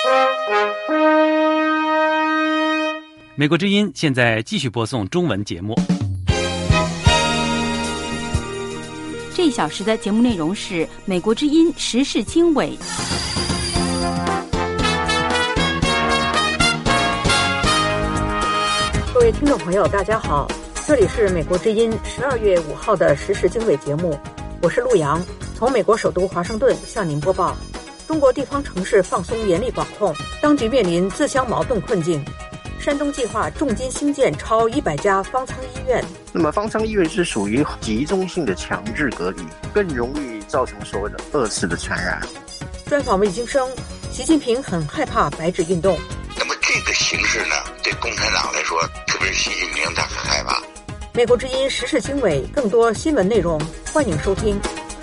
美国之音现在继续播送中文节目。 这一小时的节目内容是美国之音时事经纬。 各位听众朋友大家好，这里是美国之音12月5号的时事经纬节目，我是陆洋，从美国首都华盛顿向您播报。中国地方城市放松严厉管控，当局面临自相矛盾困境。山东计划重金兴建超100家方舱医院。 那么方舱医院是属于集中性的强制隔离，更容易造成所谓的2次的传染。 专访魏京生，习近平很害怕白纸运动。 那么这个形势呢，对共产党来说，特别是习近平他很害怕。 美国之音时事经纬，更多新闻内容，欢迎收听。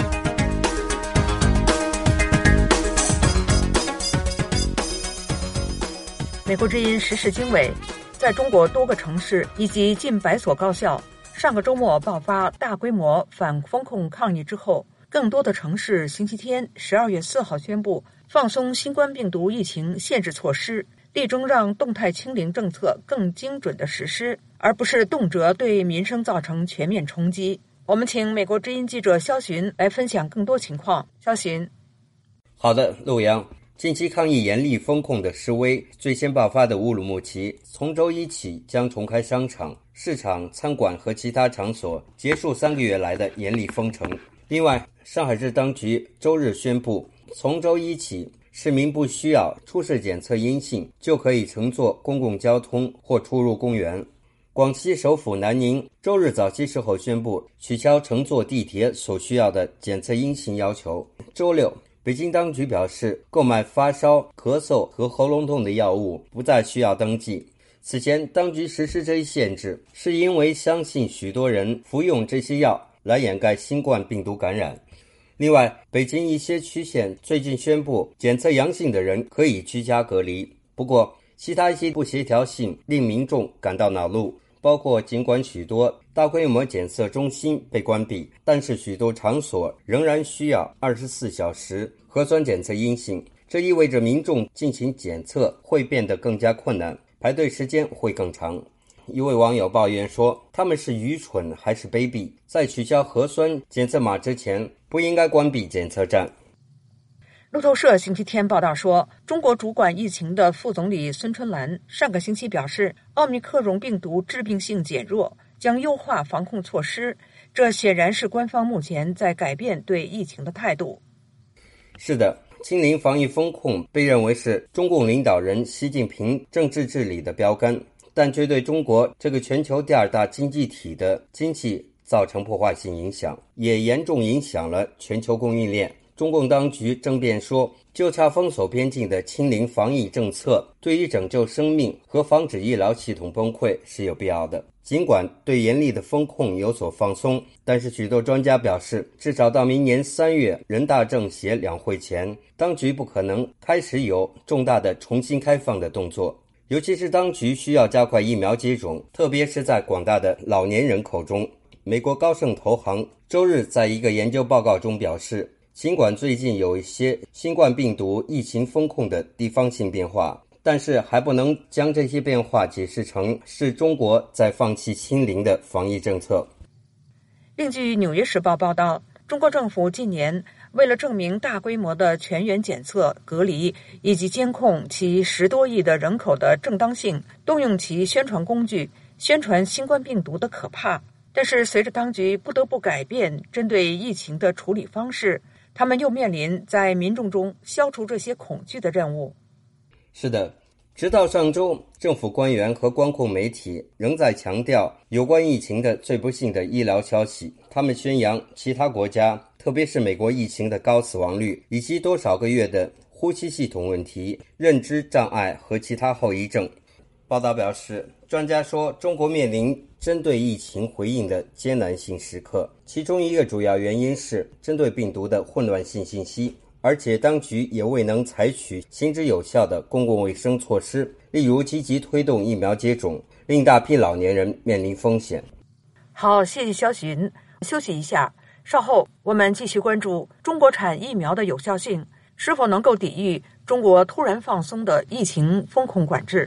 美国之音时事经纬，在中国多个城市以及近100所高校，上个周末爆发大规模反封控抗议之后，更多的城市星期天12月4号宣布放松新冠病毒疫情限制措施，力争让动态清零政策更精准地实施，而不是动辄对民生造成全面冲击。我们请美国之音记者肖寻来分享更多情况。肖寻。 好的，陆阳。近期抗议严厉封控的示威最先爆发的乌鲁木齐，从周一起将重开商场、市场、餐馆和其他场所，结束3个月来的严厉封城。另外，上海市当局周日宣布，从周一起，市民不需要出示检测阴性就可以乘坐公共交通或出入公园。广西首府南宁周日早些时候宣布取消乘坐地铁所需要的检测阴性要求。周六，北京当局表示，购买发烧、咳嗽和喉咙痛的药物不再需要登记。此前，当局实施这一限制，是因为相信许多人服用这些药来掩盖新冠病毒感染。另外，北京一些区县最近宣布，检测阳性的人可以居家隔离。不过，其他一些不协调性令民众感到恼怒，包括尽管许多大规模检测中心被关闭，但是许多场所仍然需要24小时核酸检测阴性，这意味着民众进行检测会变得更加困难，排队时间会更长。一位网友抱怨说，他们是愚蠢还是卑鄙，在取消核酸检测码之前不应该关闭检测站。 路透社星期天报道说，中国主管疫情的副总理孙春兰上个星期表示，奥密克戎病毒致病性减弱，将优化防控措施，这显然是官方目前在改变对疫情的态度。 是的，清零防疫风控被认为是中共领导人习近平政治治理的标杆，但却对中国这个全球第2大经济体的经济造成破坏性影响，也严重影响了全球供应链。中共当局争辩说，就差封锁边境的清零防疫政策对于拯救生命和防止医疗系统崩溃是有必要的。尽管对严厉的封控有所放松，但是许多专家表示，至少到明年3月人大政协两会前，当局不可能开始有重大的重新开放的动作。尤其是当局需要加快疫苗接种，特别是在广大的老年人口中。美国高盛投行周日在一个研究报告中表示，尽管最近有一些新冠病毒疫情封控的地方性变化，但是还不能将这些变化解释成是中国在放弃清零的防疫政策。 另据《纽约时报》报道，中国政府近年为了证明大规模的全员检测、隔离以及监控其10多亿的人口的正当性，动用其宣传工具宣传新冠病毒的可怕。但是随着当局不得不改变针对疫情的处理方式，他们又面临在民众中消除这些恐惧的任务。 是的，直到上周，政府官员和光控媒体仍在强调有关疫情的最不幸的医疗消息。他们宣扬其他国家，特别是美国疫情的高死亡率，以及多少个月的呼吸系统问题、认知障碍和其他后遗症。报道表示，专家说，中国面临针对疫情回应的艰难性时刻，其中一个主要原因是针对病毒的混乱性信息，而且当局也未能采取行之有效的公共卫生措施，例如积极推动疫苗接种，令大批老年人面临风险。 好，谢谢肖寻。休息一下，稍后我们继续关注中国产疫苗的有效性， 是否能够抵御中国突然放松的疫情风控管制。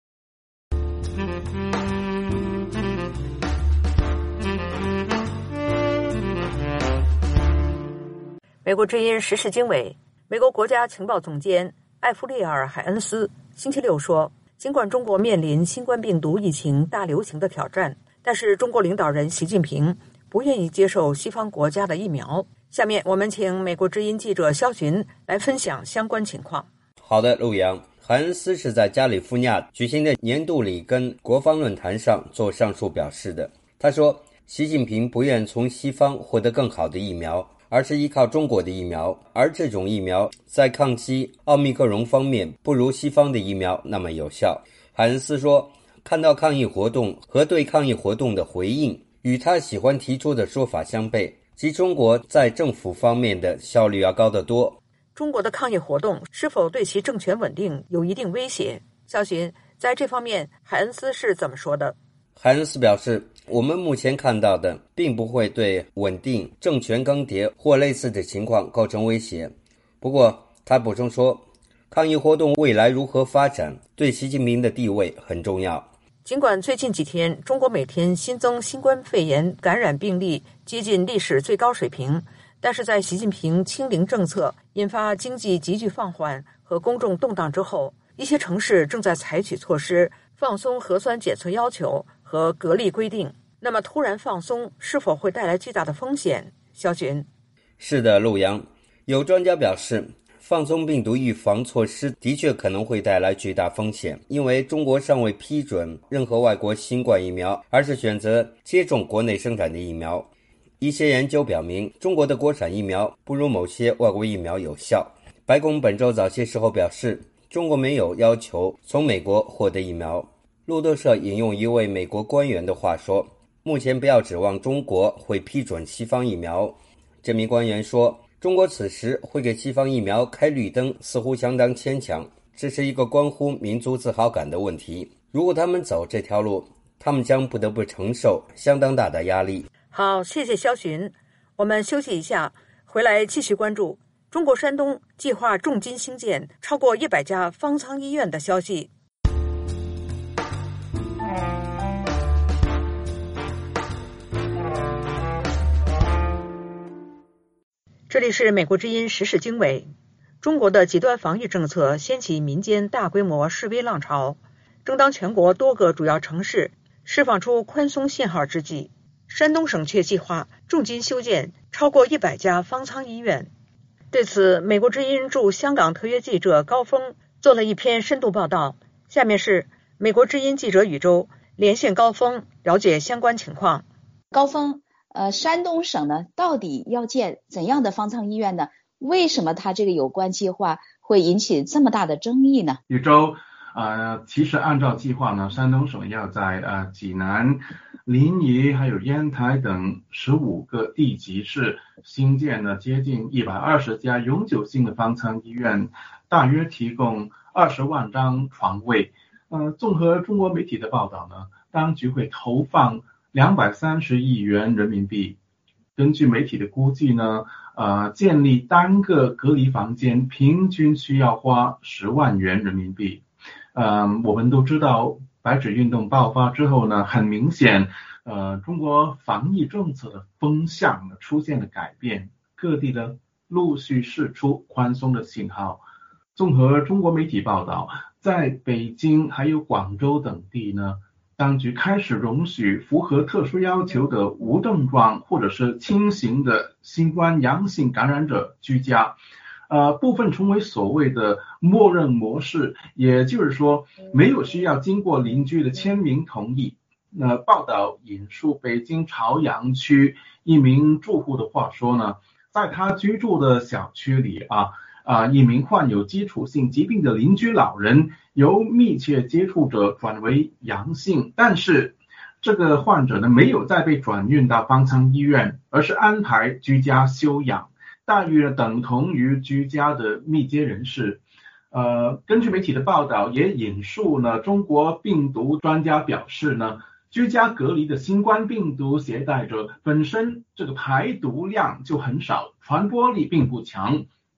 美国之音时事经纬，美国国家情报总监艾弗利尔·海恩斯星期六说，尽管中国面临新冠病毒疫情大流行的挑战，但是中国领导人习近平不愿意接受西方国家的疫苗。下面我们请美国之音记者肖寻来分享相关情况。 好的，陆阳。海恩斯是在加利福尼亚举行的年度里根国防论坛上做上述表示的。他说，习近平不愿从西方获得更好的疫苗，而是依靠中国的疫苗，而这种疫苗在抗击奥密克戎方面不如西方的疫苗那么有效。海恩斯说，看到抗议活动和对抗议活动的回应与他喜欢提出的说法相悖，即中国在政府方面的效率要高得多。 中国的抗议活动是否对其政权稳定有一定威胁？肖寻，在这方面海恩斯是怎么说的？ 海恩斯表示，我们目前看到的并不会对稳定、政权更迭或类似的情况构成威胁。不过他补充说，抗议活动未来如何发展对习近平的地位很重要。 尽管最近几天中国每天新增新冠肺炎感染病例接近历史最高水平，但是在习近平清零政策引发经济急剧放缓和公众动荡之后，一些城市正在采取措施放松核酸检测要求和隔离规定。那么突然放松是否会带来巨大的风险？肖寻。 是的，陆阳。有专家表示，放松病毒预防措施的确可能会带来巨大风险，因为中国尚未批准任何外国新冠疫苗，而是选择接种国内生产的疫苗。一些研究表明，中国的国产疫苗不如某些外国疫苗有效。白宫本周早些时候表示，中国没有要求从美国获得疫苗。路透社引用一位美国官员的话说，目前不要指望中国会批准西方疫苗。这名官员说，中国此时会给西方疫苗开绿灯似乎相当牵强，这是一个关乎民族自豪感的问题。如果他们走这条路，他们将不得不承受相当大的压力。 好，谢谢肖寻。我们休息一下，回来继续关注中国山东计划重金兴建超过100家方舱医院的消息。这里是美国之音时事经纬。中国的极端防疫政策掀起民间大规模示威浪潮，正当全国多个主要城市释放出宽松信号之际，山东省却计划重金修建超过100家方舱医院。对此，美国之音驻香港特约记者高峰做了一篇深度报道。下面是美国之音记者宇宙连线高峰，了解相关情况。 高峰，山东省呢，到底要建怎样的方舱医院呢？为什么它这个有关计划会引起这么大的争议呢？ 宇宙，其实按照计划呢，山东省要在济南、临沂还有烟台等15个地级市新建呢接近120家永久性的方舱医院，大约提供20万张床位。综合中国媒体的报道呢，当局会投放230亿元人民币。根据媒体的估计呢，建立单个隔离房间平均需要花10万元人民币。我们都知道白纸运动爆发之后呢，很明显中国防疫政策的风向呢出现了改变，各地的陆续释出宽松的信号。综合中国媒体报道，在北京还有广州等地呢，当局开始容许符合特殊要求的无症状或者是轻型的新冠阳性感染者居家，部分成为所谓的默认模式，也就是说没有需要经过邻居的签名同意。报道引述北京朝阳区一名住户的话说呢，在他居住的小区里一名患有基础性疾病的邻居老人由密切接触者转为阳性，但是这个患者呢没有再被转运到方舱医院，而是安排居家休养，待遇等同于居家的密接人士。根据媒体的报道，也引述呢中国病毒专家表示呢，居家隔离的新冠病毒携带者本身这个排毒量就很少，传播力并不强。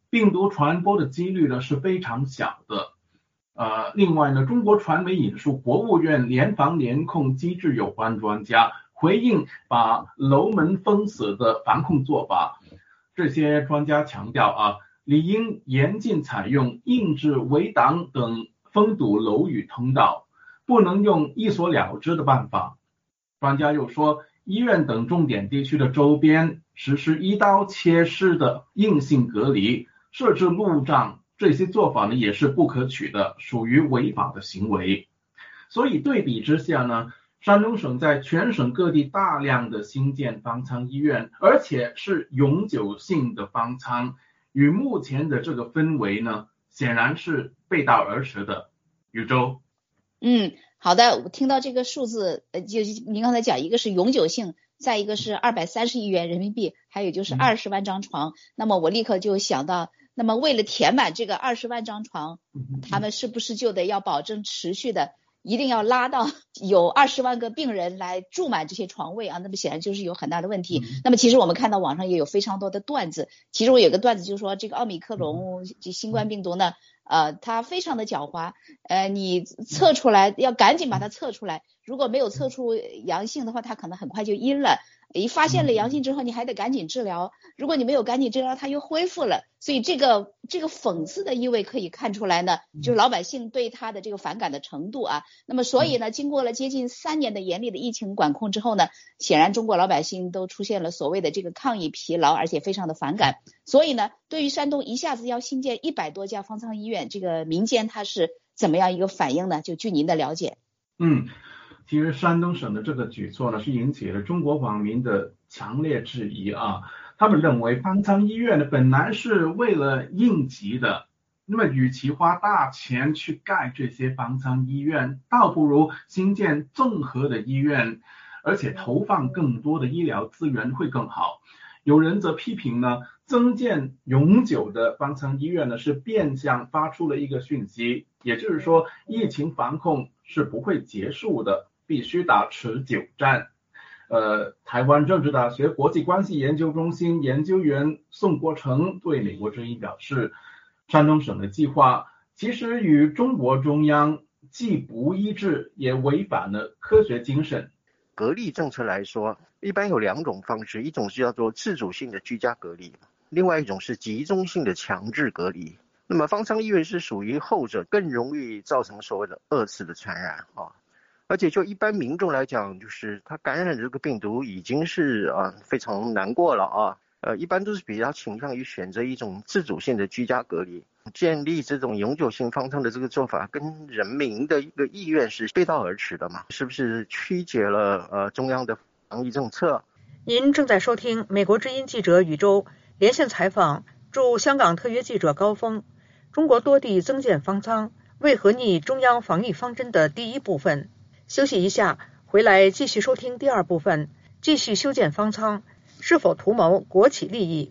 病毒传播的几率呢是非常小的。另外呢，中国传媒引述国务院联防联控机制有关专家回应把楼门封死的防控做法，这些专家强调理应严禁采用硬质围挡等封堵楼宇通道，不能用一锁了之的办法。专家又说，医院等重点地区的周边实施一刀切式的硬性隔离，设置路障，这些做法呢也是不可取的，属于违法的行为。所以对比之下呢，山东省在全省各地大量的新建方舱医院，而且是永久性的方舱，与目前的这个氛围呢，显然是背道而驰的。宇宙。 好的，我听到这个数字，就您刚才讲，一个是永久性，再一个是230亿元人民币，还有就是20万张床。那么我立刻就想到，那么为了填满这个20万张床，他们是不是就得要保证持续的，一定要拉到有20万个病人来住满这些床位啊？那么显然就是有很大的问题。那么其实我们看到网上也有非常多的段子，其中有个段子就是说，这个奥密克戎新冠病毒呢，它非常的狡猾，你测出来要赶紧把它测出来，如果没有测出阳性的话，它可能很快就阴了。一发现了阳性之后，你还得赶紧治疗，如果你没有赶紧治疗，它又恢复了。所以这个讽刺的意味可以看出来呢，就是老百姓对它的这个反感的程度啊。那么所以呢，经过了接近3年的严厉的疫情管控之后呢，显然中国老百姓都出现了所谓的这个抗疫疲劳，而且非常的反感。所以呢，对于山东一下子要新建100多家方舱医院，这个民间它是怎么样一个反应呢？就据您的了解。 其实山东省的这个举措呢，是引起了中国网民的强烈质疑啊。他们认为方舱医院呢本来是为了应急的，那么与其花大钱去盖这些方舱医院，倒不如新建综合的医院，而且投放更多的医疗资源会更好。有人则批评呢，增建永久的方舱医院呢是变相发出了一个讯息，也就是说疫情防控是不会结束的，必须打持久战。台湾政治大学国际关系研究中心研究员宋国成对美国之音表示，山东省的计划其实与中国中央既不一致，也违反了科学精神。 隔离政策来说，一般有2种方式，一种是叫做自主性的居家隔离，另外一种是集中性的强制隔离。那么方舱医院是属于后者，更容易造成所谓的2次的传染啊。而且就一般民众来讲，就是他感染这个病毒已经是非常难过了啊。一般都是比较倾向于选择一种自主性的居家隔离，建立这种永久性方舱的这个做法，跟人民的一个意愿是背道而驰的嘛？是不是曲解了中央的防疫政策？ 您正在收听美国之音记者宇宙连线采访驻香港特约记者高峰，中国多地增建方舱，为何逆中央防疫方针的第1部分。休息一下，回来继续收听第2部分，继续修建方舱，是否图谋国企利益？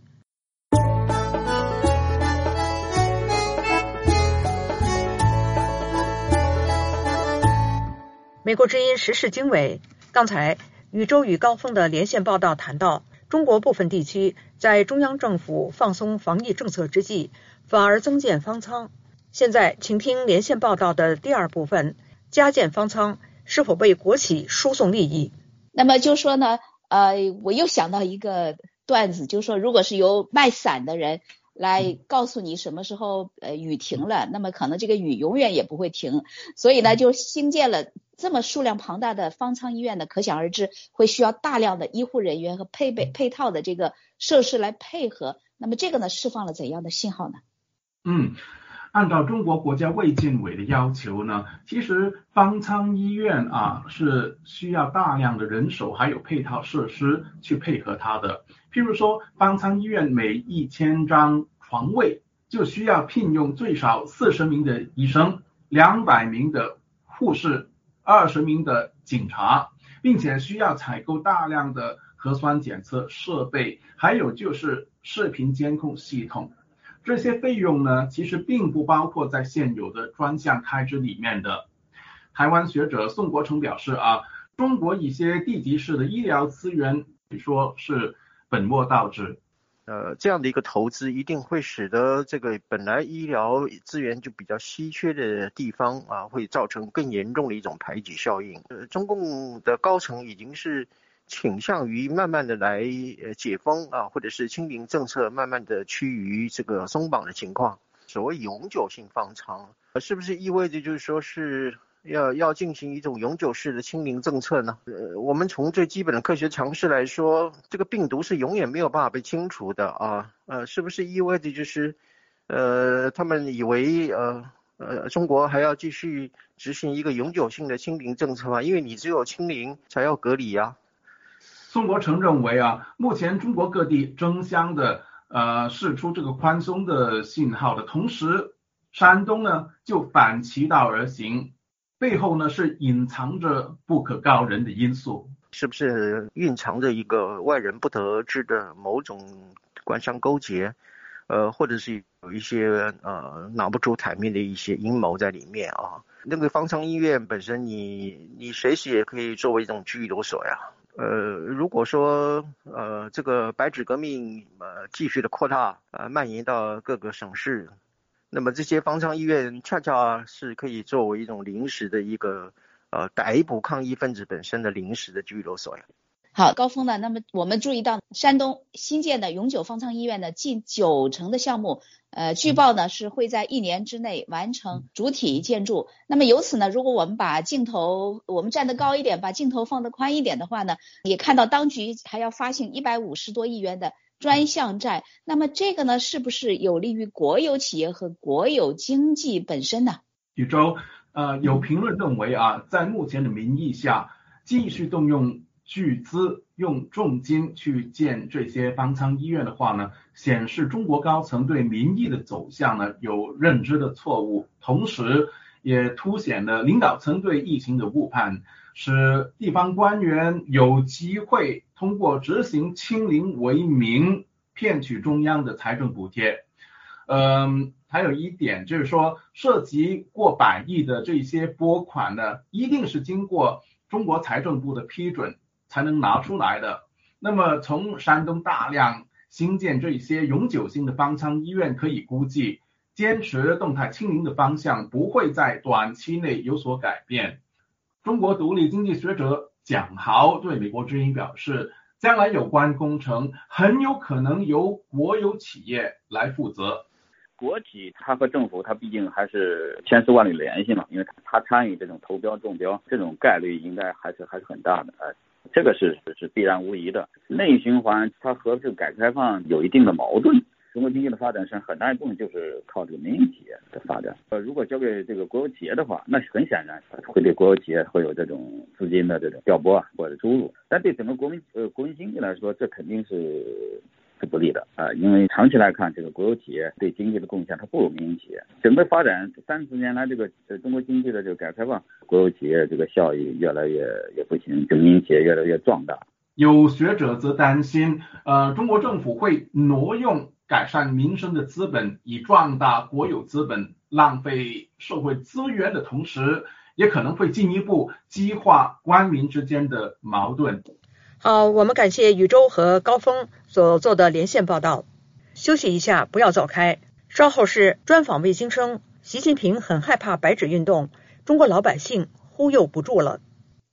美国之音时事经纬，刚才宇宙与高峰的连线报道谈到，中国部分地区在中央政府放松防疫政策之际，反而增建方舱。现在请听连线报道的第2部分，加建方舱是否为国企输送利益？ 那么就说呢，我又想到一个段子，就是说，如果是由卖伞的人来告诉你什么时候雨停了，那么可能这个雨永远也不会停。所以呢，就兴建了这么数量庞大的方舱医院呢，可想而知会需要大量的医护人员和配套的这个设施来配合。那么这个呢，释放了怎样的信号呢？ 按照中国国家卫健委的要求呢，其实方舱医院是需要大量的人手还有配套设施去配合它的。譬如说，方舱医院每1000张床位就需要聘用最少40名的医生、200名的护士、20名的警察，并且需要采购大量的核酸检测设备，还有就是视频监控系统。这些费用呢，其实并不包括在现有的专项开支里面的。台湾学者宋国成表示中国一些地级市的医疗资源可以说是本末倒置。 这样的一个投资一定会使得这个本来医疗资源就比较稀缺的地方会造成更严重的一种排挤效应。中共的高层已经是倾向于慢慢的来解封或者是清零政策慢慢的趋于这个松绑的情况。所谓永久性放长，是不是意味着就是说是要进行一种永久式的清零政策呢？我们从最基本的科学常识来说，这个病毒是永远没有办法被清除的是不是意味着就是他们以为中国还要继续执行一个永久性的清零政策吗？因为你只有清零才要隔离啊。 宋国成认为目前中国各地争相的释出这个宽松的信号的同时，山东呢就反其道而行，背后呢是隐藏着不可告人的因素。 是不是蕴藏着一个外人不得而知的某种官商勾结，或者是有一些拿不出台面的一些阴谋在里面那个方舱医院本身你随时也可以作为一种拘留所呀。如果说这个白纸革命继续的扩大蔓延到各个省市，那么这些方舱医院恰恰是可以作为一种临时的一个逮捕抗议分子本身的临时的拘留所呀。 好，高峰呢，那么我们注意到山东新建的永久方舱医院呢，近90%的项目据报呢是会在1年之内完成主体建筑。那么由此呢，如果我们把镜头我们站得高一点，把镜头放得宽一点的话呢，也看到当局还要发行150多亿元的专项债。那么这个呢，是不是有利于国有企业和国有经济本身呢？ 宇宙有评论认为在目前的民意下，继续动用巨资用重金去建这些方舱医院的话呢，显示中国高层对民意的走向呢有认知的错误，同时也凸显了领导层对疫情的误判，使地方官员有机会通过执行清零为名骗取中央的财政补贴。还有一点就是说，涉及过100亿的这些拨款呢，一定是经过中国财政部的批准才能拿出来的。那么从山东大量新建这些永久性的方舱医院可以估计，坚持动态清零的方向不会在短期内有所改变。中国独立经济学者蒋豪对美国之音表示，将来有关工程很有可能由国有企业来负责。 国企它和政府它毕竟还是千丝万缕联系嘛，因为它参与这种投标中标，这种概率应该还是很大的，这个是必然无疑的。内循环它和这个改革开放有一定的矛盾，中国经济的发展是很大一部分就是靠这个民营企业的发展。如果交给这个国有企业的话，那很显然会对国有企业会有这种资金的这种调拨或者注入，但对整个国民经济来说，这肯定是不利的因为长期来看，这个国有企业对经济的贡献它不如民营企业。整个发展30年来，这个中国经济的这个改革开放，国有企业这个效益越来越不行，民营企业越来越壮大。 有学者则担心，中国政府会挪用改善民生的资本以壮大国有资本，浪费社会资源的同时，也可能会进一步激化官民之间的矛盾。 好，我们感谢宇宙和高峰所做的连线报道。休息一下，不要走开。稍后是专访魏京生，习近平很害怕白纸运动，中国老百姓忽悠不住了。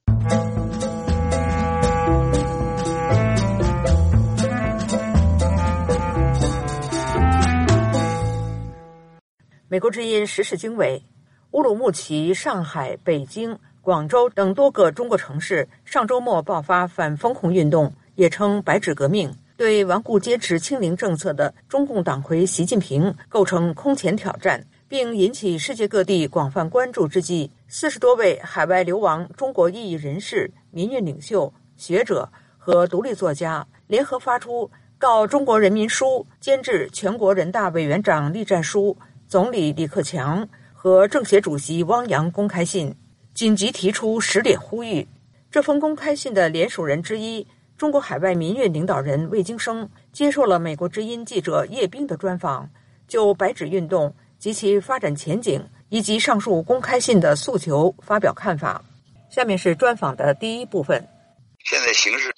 美国之音时事经纬，乌鲁木齐、上海、北京、广州等多个中国城市上周末爆发反封控运动，也称白纸革命，对顽固坚持清零政策的中共党魁习近平构成空前挑战，并引起世界各地广泛关注之际，40多位海外流亡中国异议人士、民运领袖、学者和独立作家联合发出告中国人民书监制全国人大委员长栗战书、总理李克强和政协主席汪洋公开信，紧急提出10点呼吁。这封公开信的联署人之一，中国海外民运领导人魏京生接受了美国之音记者叶冰的专访，就白纸运动及其发展前景以及上述公开信的诉求发表看法。下面是专访的第一部分。 现在形势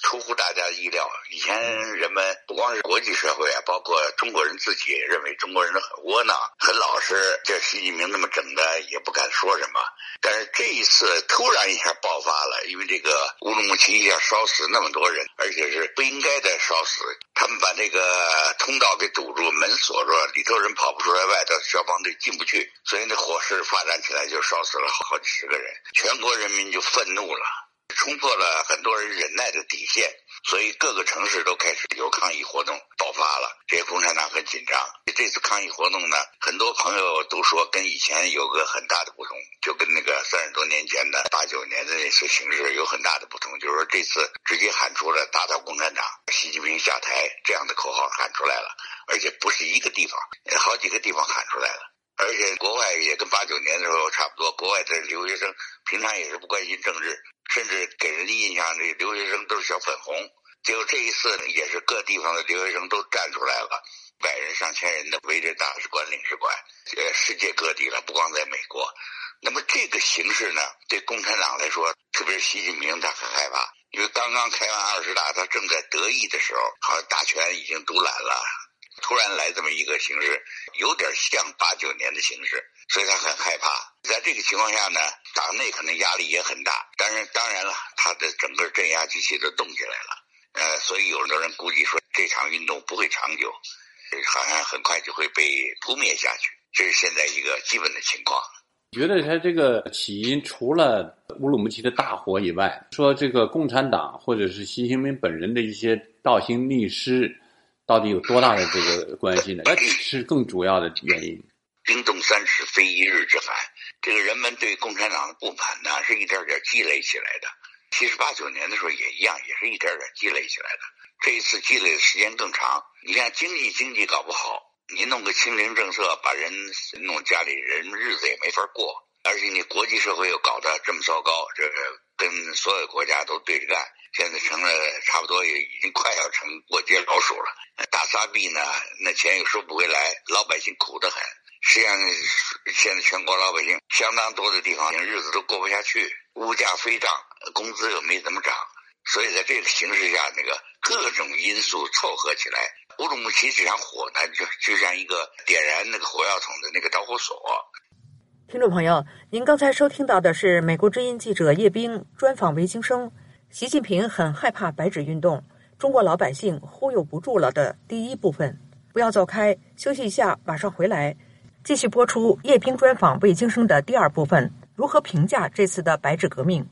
出乎大家的意料。以前人们不光是国际社会啊，包括中国人自己认为中国人都很窝囊、很老实，这习近平那么整的也不敢说什么。但是这一次突然一下爆发了，因为这个乌鲁木齐一下烧死那么多人，而且是不应该的烧死，他们把这个通道给堵住，门锁住，里头人跑不出来，外头消防队进不去，所以那火势发展起来就烧死了好几十个人，全国人民就愤怒了，冲破了很多人忍耐的底线，所以各个城市都开始有抗议活动爆发了。这些共产党很紧张，这次抗议活动呢，很多朋友都说跟以前有个很大的不同，就跟那个30多年前的89年的那次形势有很大的不同，就是说这次直接喊出了打倒共产党、习近平下台这样的口号喊出来了，而且不是一个地方，好几个地方喊出来了。而且国外也跟89年的时候差不多，国外的留学生平常也是不关心政治，甚至给人的印象这留学生都是小粉红。结果这一次呢，也是各地方的留学生都站出来了，百人上千人的围着大使馆、领事馆，世界各地了，不光在美国。那么这个形势呢，对共产党来说，特别是习近平他很害怕，因为刚刚开完20大，他正在得意的时候，好像大权已经独揽了。突然来这么一个形势，有点像89年的形势，所以他很害怕。在这个情况下呢，党内可能压力也很大，但是当然了，他的整个镇压机器都动起来了。所以有很多人估计说这场运动不会长久，好像很快就会被扑灭下去，这是现在一个基本的情况。 觉得他这个起因除了乌鲁木齐的大火以外，说这个共产党或者是习近平本人的一些倒行逆施，到底有多大的这个关系呢？是更主要的原因。 冰冻三尺非一日之寒，这个人们对共产党的不满呢，是一点点积累起来的。其实89年的时候也一样，也是一点点积累起来的。这一次积累的时间更长。你看经济搞不好，你弄个清零政策，把人弄家里人日子也没法过，而且你国际社会又搞得这么糟糕，这个跟所有国家都对着干，现在成了差不多也已经快要成过街老鼠了。大撒币呢，那钱又收不回来，老百姓苦得很。实际上现在全国老百姓相当多的地方日子都过不下去，物价飞涨，工资又没怎么涨，所以在这个形势下，那个各种因素凑合起来，乌鲁木齐这场火呢，就像一个点燃那个火药桶的那个导火索。 听众朋友，您刚才收听到的是美国之音记者叶冰专访维京生，习近平很害怕白纸运动，中国老百姓忽悠不住了的第一部分。不要走开，休息一下，马上回来继续播出叶冰专访魏京生的第2部分，如何评价这次的白纸革命。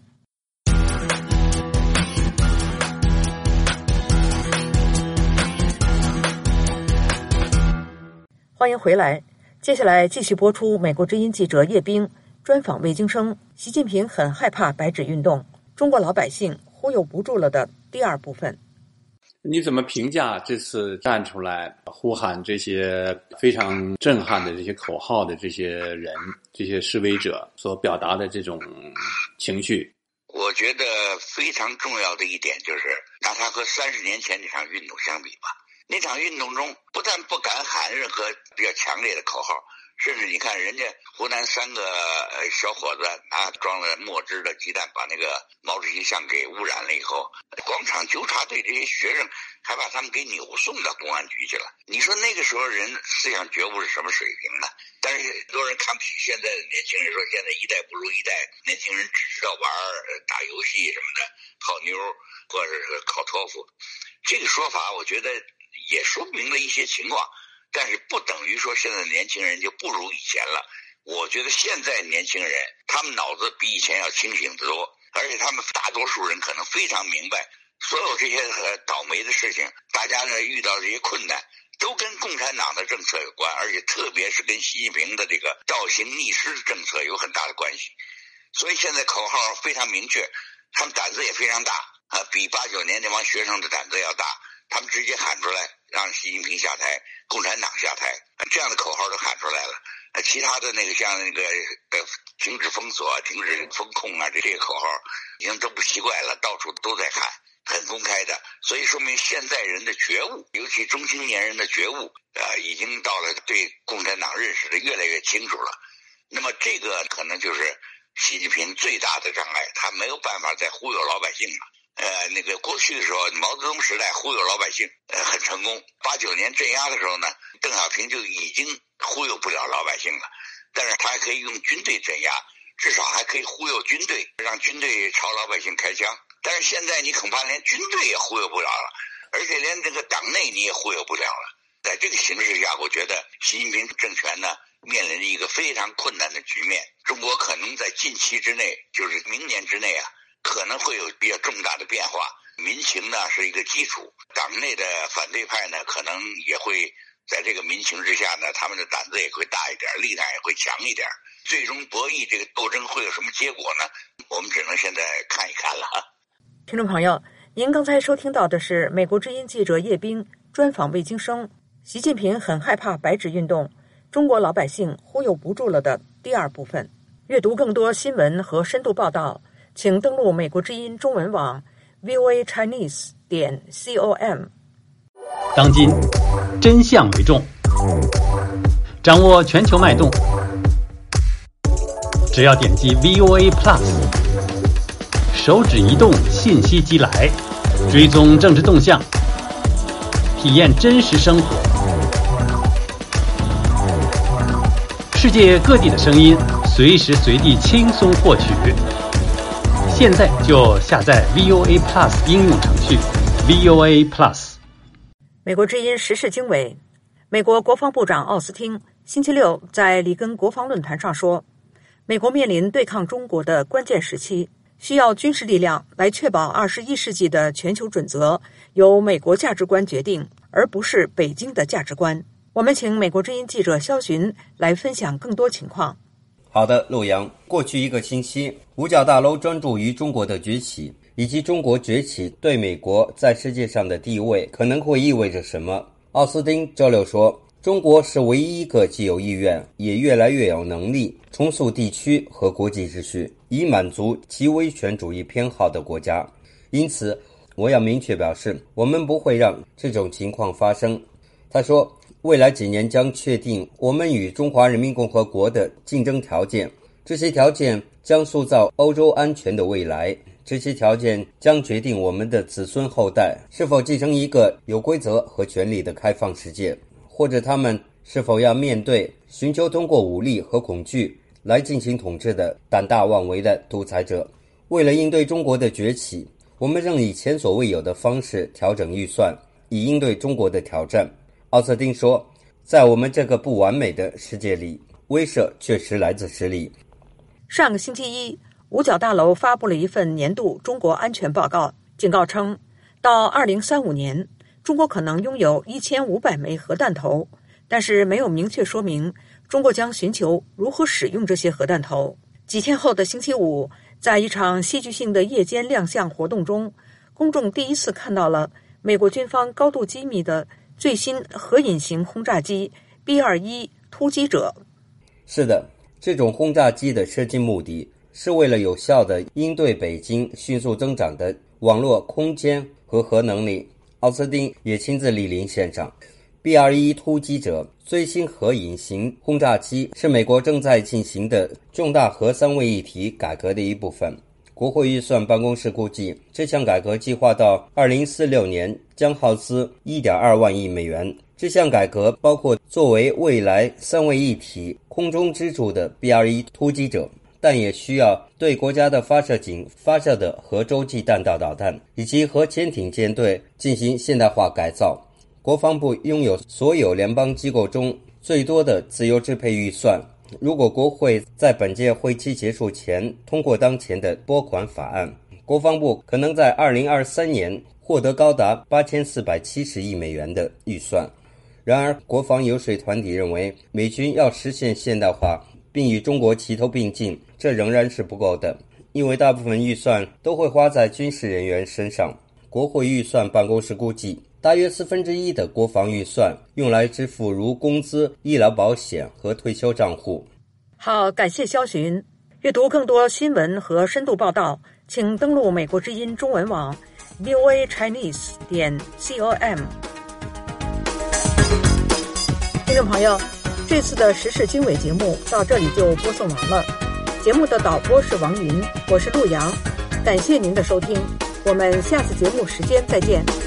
欢迎回来，接下来继续播出美国之音记者叶冰专访魏京生，习近平很害怕白纸运动，中国老百姓忽悠不住了的第2部分。 你怎么评价这次站出来呼喊这些非常震撼的这些口号的这些人，这些示威者所表达的这种情绪？ 我觉得非常重要的一点就是拿它和30年前那场运动相比吧。那场运动中不但不敢喊任何比较强烈的口号，甚至你看人家湖南3个小伙子拿装了墨汁的鸡蛋把那个毛主席像给污染了以后，广场纠察队这些学生还把他们给扭送到公安局去了。你说那个时候人思想觉悟是什么水平呢？但是很多人看不起现在的年轻人，说现在一代不如一代，年轻人只知道玩打游戏什么的，泡妞或者是考托福。这个说法我觉得也说明了一些情况，但是不等于说现在年轻人就不如以前了。我觉得现在年轻人他们脑子比以前要清醒得多，而且他们大多数人可能非常明白所有这些倒霉的事情，大家呢遇到这些困难都跟共产党的政策有关，而且特别是跟习近平的这个倒行逆施的政策有很大的关系。所以现在口号非常明确，他们胆子也非常大比89年那帮学生的胆子要大，他们直接喊出来让习近平下台，共产党下台，这样的口号都喊出来了。其他的那个像那个停止封锁、停止风控啊，这些口号已经都不奇怪了，到处都在喊，很公开的。所以说明现在人的觉悟，尤其中青年人的觉悟已经到了对共产党认识的越来越清楚了。那么这个可能就是习近平最大的障碍，他没有办法再忽悠老百姓了。 那个过去的时候，毛泽东时代忽悠老百姓很成功。89年镇压的时候呢，邓小平就已经忽悠不了老百姓了，但是他还可以用军队镇压，至少还可以忽悠军队，让军队朝老百姓开枪。但是现在你恐怕连军队也忽悠不了了，而且连这个党内你也忽悠不了了。在这个形势下，我觉得习近平政权呢面临着一个非常困难的局面。中国可能在近期之内，就是明年之内啊，可能会有比较重大的变化。民情呢是一个基础，党内的反对派呢可能也会在这个民情之下呢，他们的胆子也会大一点，力量也会强一点。最终博弈这个斗争会有什么结果呢？我们只能现在看一看了。 听众朋友，您刚才收听到的是美国之音记者叶冰专访魏京生，习近平很害怕白纸运动，中国老百姓忽悠不住了的第二部分。阅读更多新闻和深度报道，请登录美国之音中文网 voachinese.com。 当今真相为重，掌握全球脉动，只要点击 VOA Plus， 手指移动，信息即来，追踪政治动向，体验真实生活，世界各地的声音，随时随地轻松获取。现在就下载 VOA Plus 应用程序 VOA Plus。 美国之音时事经纬，美国国防部长奥斯汀星期六在里根国防论坛上说，美国面临对抗中国的关键时期，需要军事力量来确保21世纪的全球准则由美国价值观决定，而不是北京的价值观。我们请美国之音记者肖寻来分享更多情况。 好的，陆阳，过去一个星期，五角大楼专注于中国的崛起，以及中国崛起对美国在世界上的地位可能会意味着什么。奥斯汀周六说，中国是唯一一个既有意愿也越来越有能力重塑地区和国际秩序，以满足其威权主义偏好的国家。因此，我要明确表示，我们不会让这种情况发生。他说，未来几年将确定我们与中华人民共和国的竞争条件，这些条件将塑造欧洲安全的未来，这些条件将决定我们的子孙后代是否继承一个有规则和权力的开放世界，或者他们是否要面对寻求通过武力和恐惧来进行统治的胆大妄为的独裁者。为了应对中国的崛起，我们正以前所未有的方式调整预算，以应对中国的挑战。奥斯汀说，在我们这个不完美的世界里，威慑确实来自实力。 上个星期一，五角大楼发布了一份年度中国安全报告，警告称，到2035年，中国可能拥有1500枚核弹头，但是没有明确说明中国将寻求如何使用这些核弹头。几天后的星期五，在一场戏剧性的夜间亮相活动中，公众第一次看到了美国军方高度机密的最新核隐形轰炸机 B-21 突击者。 是的，这种轰炸机的设计目的是为了有效地应对北京迅速增长的网络空间和核能力。奥斯汀也亲自莅临现场。B-21 突击者最新核隐形轰炸机是美国正在进行的重大核三位一体改革的一部分。国会预算办公室估计，这项改革计划到2046年将耗资 1.2 万亿美元。这项改革包括作为未来三位一体空中支柱的 B-21 突击者，但也需要对国家的发射井发射的核洲际弹道导弹以及核潜艇舰队进行现代化改造。国防部拥有所有联邦机构中最多的自由支配预算。如果国会在本届会期结束前通过当前的拨款法案，国防部可能在2023年获得高达8470亿美元的预算。然而，国防游说团体认为，美军要实现现代化并与中国齐头并进，这仍然是不够的，因为大部分预算都会花在军事人员身上。国会预算办公室估计，大约1/4的国防预算用来支付如工资、医疗保险和退休账户。 好，感谢肖寻。阅读更多新闻和深度报道，请登录美国之音中文网 voachinese.com。 听众朋友，这次的时事经纬节目到这里就播送完了。节目的导播是王云，我是陆阳，感谢您的收听， 我们下次节目时间再见。